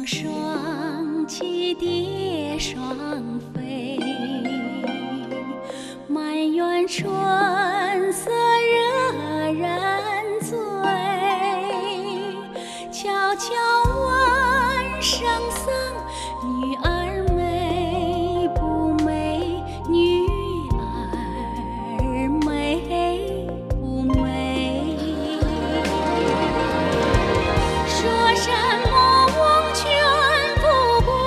双栖蝶双飞，满园春色惹人醉。悄悄问圣僧，女儿美不美？女儿美不美？说什么翁犬不归，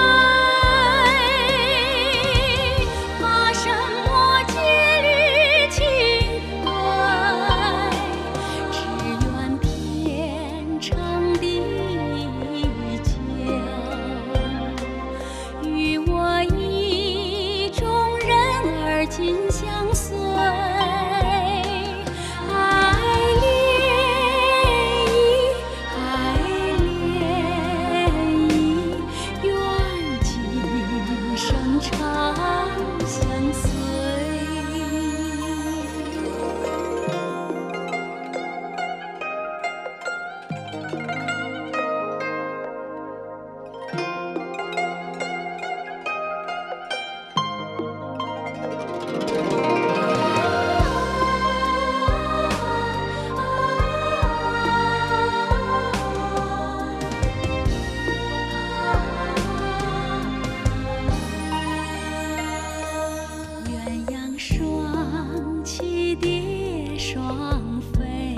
怕什么羁旅情归？只愿天长地久，与我意中人儿紧相随。双栖蝶双飞，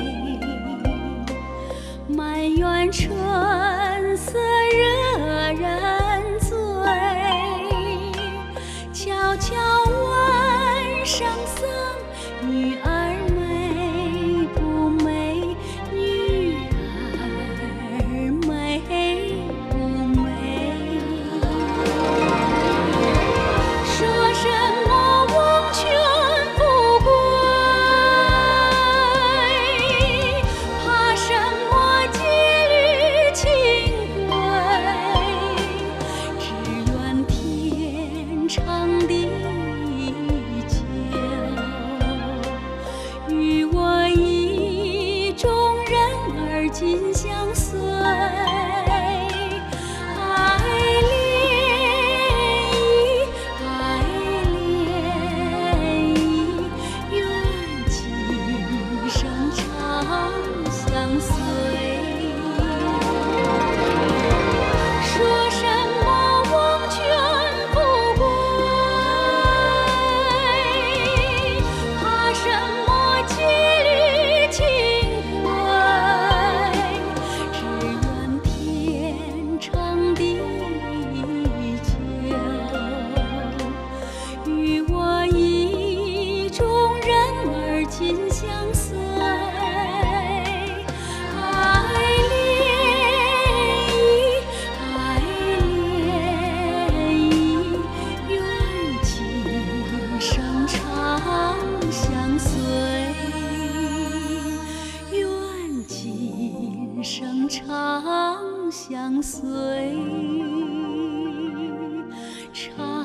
满园春色惹人醉。悄悄问圣僧，女儿美不美？女儿美不美？说什么翁犬不归，怕什么羁旅情归？只愿天长地久，与我意中人儿紧相随。说什么翁犬不归，怕什么羁旅情归？只愿天长地久，与我意中人儿紧相随。生长相随，长。